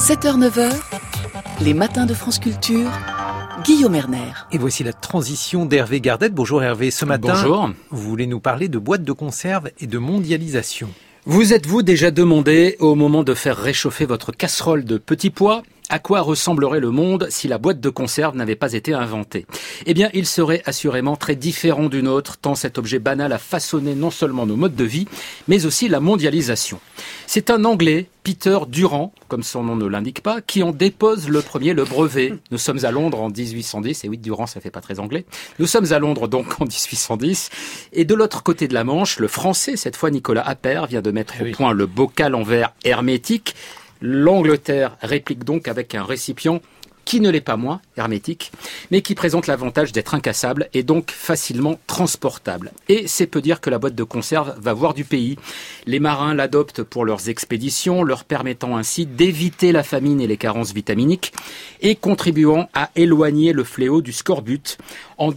7h-9h, les matins de France Culture, Guillaume Erner. Et voici la transition d'Hervé Gardette. Bonjour Hervé, ce matin, Bonjour. Vous voulez nous parler de boîtes de conserve et de mondialisation. Vous êtes-vous déjà demandé, au moment de faire réchauffer votre casserole de petits pois, à quoi ressemblerait le monde si la boîte de conserve n'avait pas été inventée ? Eh bien, il serait assurément très différent du nôtre, tant cet objet banal a façonné non seulement nos modes de vie, mais aussi la mondialisation. C'est un Anglais, Peter Durrant, comme son nom ne l'indique pas, qui en dépose le premier le brevet. Nous sommes à Londres en 1810, et oui, Durrant, ça fait pas très anglais. Nous sommes à Londres donc en 1810, et de l'autre côté de la Manche, le Français, cette fois Nicolas Appert, vient de mettre au point le bocal en verre hermétique. L'Angleterre réplique donc avec un récipient qui ne l'est pas moins hermétique, mais qui présente l'avantage d'être incassable et donc facilement transportable. Et c'est peu dire que la boîte de conserve va voir du pays. Les marins l'adoptent pour leurs expéditions, leur permettant ainsi d'éviter la famine et les carences vitaminiques, et contribuant à éloigner le fléau du scorbut. En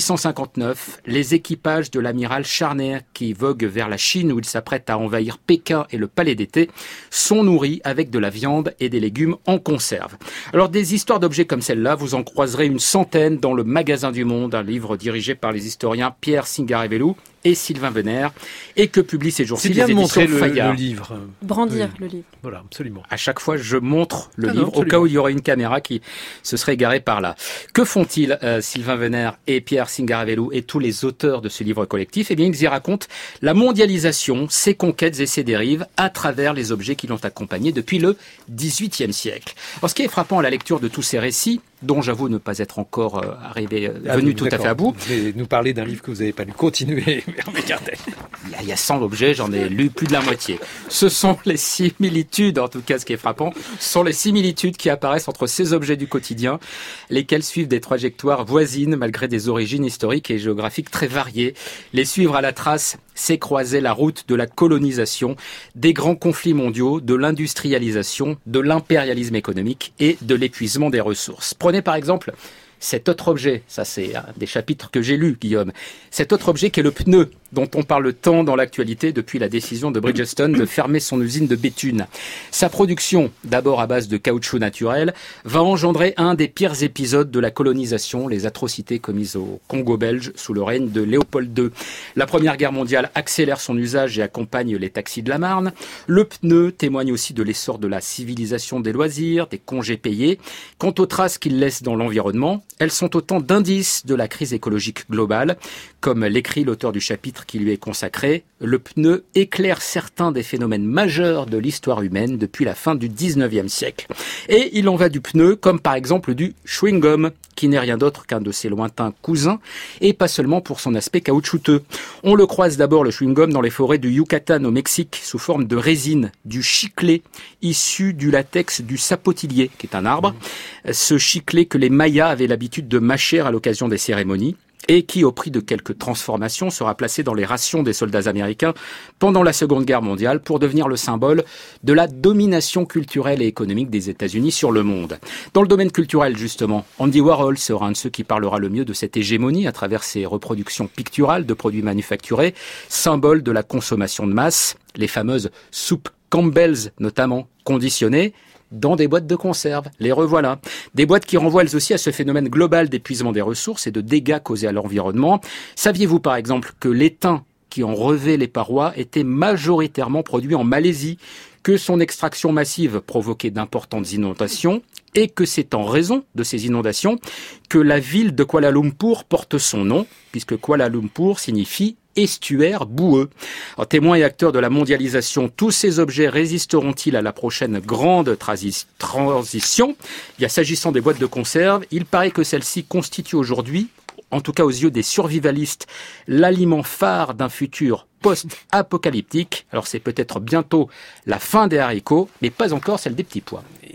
1859, les équipages de l'amiral Charner, qui vogue vers la Chine où il s'apprête à envahir Pékin et le palais d'été, sont nourris avec de la viande et des légumes en conserve. Alors des histoires d'objets comme celle-là, vous en croiserez une centaine dans le Magasin du Monde, un livre dirigé par les historiens Pierre Singarevelou et Sylvain Venère, et que publie ces jours-ci les éditions Fayard. C'est bien de montrer le livre. Brandir oui. le livre. Voilà, absolument. À chaque fois, je montre le livre, au cas où il y aurait une caméra qui se serait garée par là. Que font-ils, Sylvain Venère et Pierre Singarevelou et tous les auteurs de ce livre collectif ? Eh bien, ils y racontent la mondialisation, ses conquêtes et ses dérives à travers les objets qui l'ont accompagné depuis le XVIIIe siècle. Alors, ce qui est frappant à la lecture de tous ces récits, dont j'avoue ne pas être encore venu tout à fait à bout. Vous allez nous parler d'un livre que vous n'avez pas lu. Continuez, Hervé Gardette. Il y a 100 objets, j'en ai lu plus de la moitié. Ce sont les similitudes, en tout cas ce qui est frappant, ce sont les similitudes qui apparaissent entre ces objets du quotidien, lesquels suivent des trajectoires voisines malgré des origines historiques et géographiques très variées. Les suivre à la trace, c'est croiser la route de la colonisation, des grands conflits mondiaux, de l'industrialisation, de l'impérialisme économique et de l'épuisement des ressources. Prenez par exemple cet autre objet, ça c'est un des chapitres que j'ai lus, Guillaume, cet autre objet qui est le pneu, dont on parle tant dans l'actualité depuis la décision de Bridgestone de fermer son usine de Béthune. Sa production, d'abord à base de caoutchouc naturel, va engendrer un des pires épisodes de la colonisation, les atrocités commises au Congo belge sous le règne de Léopold II. La Première Guerre mondiale accélère son usage et accompagne les taxis de la Marne. Le pneu témoigne aussi de l'essor de la civilisation des loisirs, des congés payés. Quant aux traces qu'il laisse dans l'environnement, elles sont autant d'indices de la crise écologique globale. Comme l'écrit l'auteur du chapitre qui lui est consacré, le pneu éclaire certains des phénomènes majeurs de l'histoire humaine depuis la fin du 19e siècle. Et il en va du pneu comme par exemple du chewing-gum, qui n'est rien d'autre qu'un de ses lointains cousins, et pas seulement pour son aspect caoutchouteux. On le croise d'abord, le chewing-gum, dans les forêts du Yucatan au Mexique, sous forme de résine, du chiclé, issu du latex du sapotillier, qui est un arbre. Ce chiclé que les Mayas avaient l'habitude de mâcher à l'occasion des cérémonies, et qui, au prix de quelques transformations, sera placé dans les rations des soldats américains pendant la Seconde Guerre mondiale pour devenir le symbole de la domination culturelle et économique des États-Unis sur le monde. Dans le domaine culturel, justement, Andy Warhol sera un de ceux qui parlera le mieux de cette hégémonie à travers ses reproductions picturales de produits manufacturés, symbole de la consommation de masse, les fameuses soupes Campbell's notamment, conditionnées dans des boîtes de conserve. Les revoilà. Des boîtes qui renvoient elles aussi à ce phénomène global d'épuisement des ressources et de dégâts causés à l'environnement. Saviez-vous par exemple que l'étain qui en revêt les parois était majoritairement produit en Malaisie, que son extraction massive provoquait d'importantes inondations et que c'est en raison de ces inondations que la ville de Kuala Lumpur porte son nom, puisque Kuala Lumpur signifie estuaire boueux. En témoin et acteur de la mondialisation, tous ces objets résisteront-ils à la prochaine grande transition ? S'agissant des boîtes de conserve, il paraît que celles-ci constituent aujourd'hui, en tout cas aux yeux des survivalistes, l'aliment phare d'un futur post-apocalyptique. Alors c'est peut-être bientôt la fin des haricots, mais pas encore celle des petits pois.